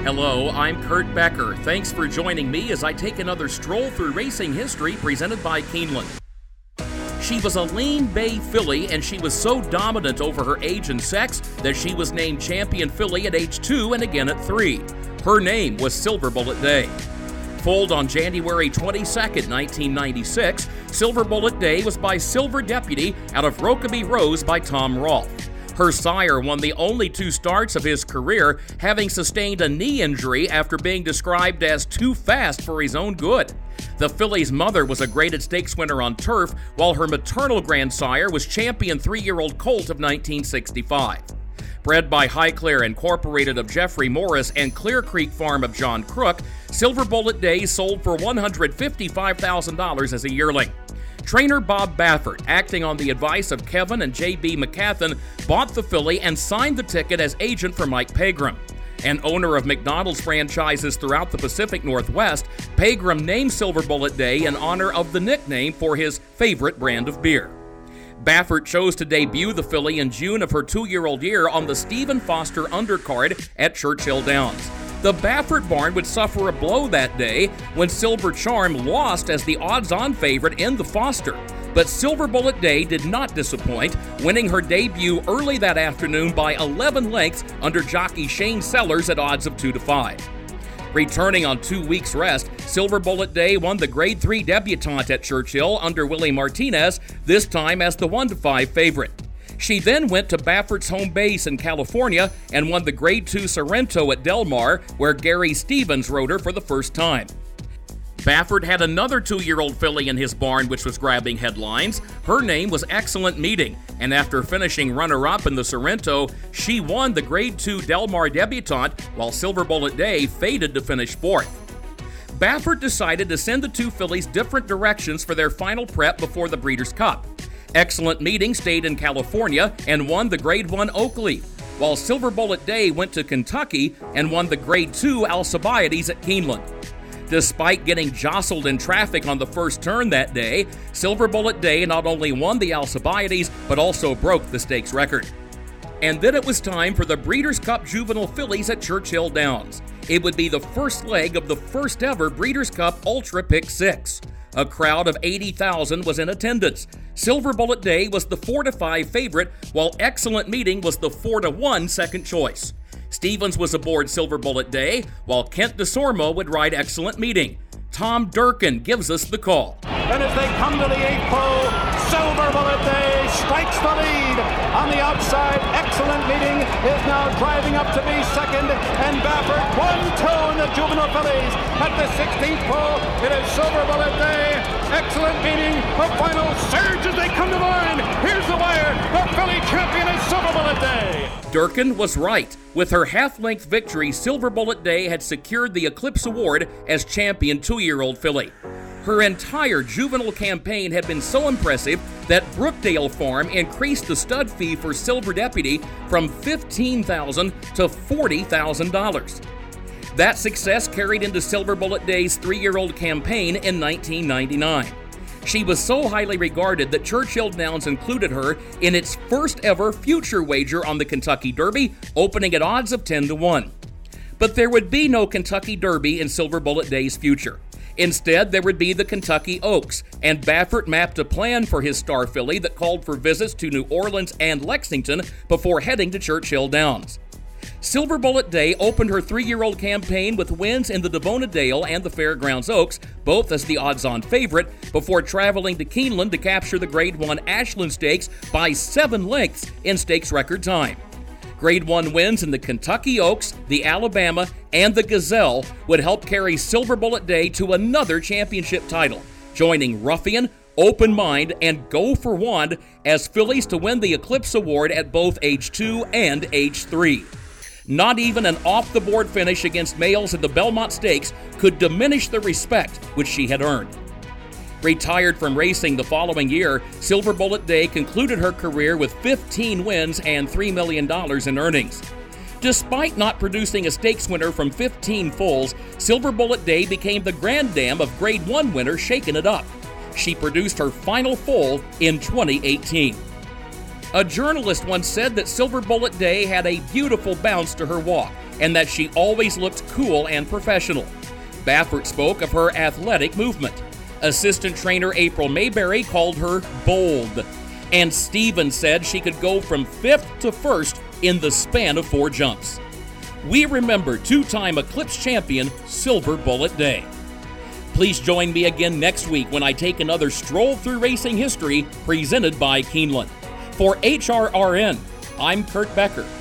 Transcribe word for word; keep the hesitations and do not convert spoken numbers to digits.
Hello, I'm Kurt Becker. Thanks for joining me as I take another stroll through racing history presented by Keeneland. She was a lean bay filly, and she was so dominant over her age and sex that she was named champion filly at age two and again at three. Her name was Silver Bullet Day. Foaled on January twenty-second, nineteen ninety-six, Silver Bullet Day was by Silver Deputy out of Rokeby Rose by Tom Rolfe. Her sire won the only two starts of his career, having sustained a knee injury after being described as too fast for his own good. The filly's mother was a graded stakes winner on turf, while her maternal grandsire was champion three-year-old colt of nineteen sixty-five. Bred by Highclere Incorporated of Jeffrey Morris and Clear Creek Farm of John Crook, Silver Bullet Day sold for one hundred fifty-five thousand dollars as a yearling. Trainer Bob Baffert, acting on the advice of Kevin and J B McCathan, bought the filly and signed the ticket as agent for Mike Pegram. An owner of McDonald's franchises throughout the Pacific Northwest, Pegram named Silver Bullet Day in honor of the nickname for his favorite brand of beer. Baffert chose to debut the filly in June of her two-year-old year on the Stephen Foster undercard at Churchill Downs. The Baffert barn would suffer a blow that day when Silver Charm lost as the odds-on favorite in the Foster. But Silver Bullet Day did not disappoint, winning her debut early that afternoon by eleven lengths under jockey Shane Sellers at odds of two to five. Returning on two weeks' rest, Silver Bullet Day won the Grade three debutante at Churchill under Willie Martinez, this time as the one to five favorite. She then went to Baffert's home base in California and won the Grade two Sorrento at Del Mar, where Gary Stevens rode her for the first time. Baffert had another two-year-old filly in his barn which was grabbing headlines. Her name was Excellent Meeting, and after finishing runner-up in the Sorrento, she won the Grade two Del Mar debutante, while Silver Bullet Day faded to finish fourth. Baffert decided to send the two fillies different directions for their final prep before the Breeders' Cup. Excellent Meeting stayed in California and won the Grade one Oakleaf, while Silver Bullet Day went to Kentucky and won the Grade two Alcibiades at Keeneland. Despite getting jostled in traffic on the first turn that day, Silver Bullet Day not only won the Alcibiades, but also broke the stakes record. And then it was time for the Breeders' Cup Juvenile Fillies at Churchill Downs. It would be the first leg of the first ever Breeders' Cup Ultra Pick six. A crowd of eighty thousand was in attendance. Silver Bullet Day was the four to five favorite, while Excellent Meeting was the four to one second choice. Stevens was aboard Silver Bullet Day, while Kent DeSormo would ride Excellent Meeting. Tom Durkin gives us the call. And as they come to the eighth pole, Silver Bullet Day strikes the lead. On the outside, Excellent Meeting is now driving up to be second, and Baffert one two in the juvenile fillies. At the sixteenth pole, it is Silver Bullet Day, Excellent Meeting, a final surge as they come to line. Here's the wire, the filly champion is Silver Bullet Day. Durkin was right. With her half-length victory, Silver Bullet Day had secured the Eclipse Award as champion two-year-old filly. Her entire juvenile campaign had been so impressive that Brookdale Farm increased the stud fee for Silver Deputy from fifteen thousand dollars to forty thousand dollars. That success carried into Silver Bullet Day's three-year-old campaign in nineteen ninety-nine. She was so highly regarded that Churchill Downs included her in its first ever future wager on the Kentucky Derby, opening at odds of ten to one. But there would be no Kentucky Derby in Silver Bullet Day's future. Instead, there would be the Kentucky Oaks, and Baffert mapped a plan for his star filly that called for visits to New Orleans and Lexington before heading to Churchill Downs. Silver Bullet Day opened her three-year-old campaign with wins in the Devona Dale and the Fairgrounds Oaks, both as the odds-on favorite, before traveling to Keeneland to capture the Grade one Ashland Stakes by seven lengths in stakes record time. Grade one wins in the Kentucky Oaks, the Alabama, and the Gazelle would help carry Silver Bullet Day to another championship title, joining Ruffian, Open Mind, and Go for Wand as fillies to win the Eclipse Award at both age two and age three. Not even an off-the-board finish against males in the Belmont Stakes could diminish the respect which she had earned. Retired from racing the following year, Silver Bullet Day concluded her career with fifteen wins and three million dollars in earnings. Despite not producing a stakes winner from fifteen foals, Silver Bullet Day became the granddam of Grade one winner Shakin' It Up. She produced her final foal in twenty eighteen. A journalist once said that Silver Bullet Day had a beautiful bounce to her walk, and that she always looked cool and professional. Baffert spoke of her athletic movement. Assistant trainer April Mayberry called her bold. And Stevens said she could go from fifth to first in the span of four jumps. We remember two-time Eclipse champion Silver Bullet Day. Please join me again next week when I take another stroll through racing history presented by Keeneland. For H R R N, I'm Kurt Becker.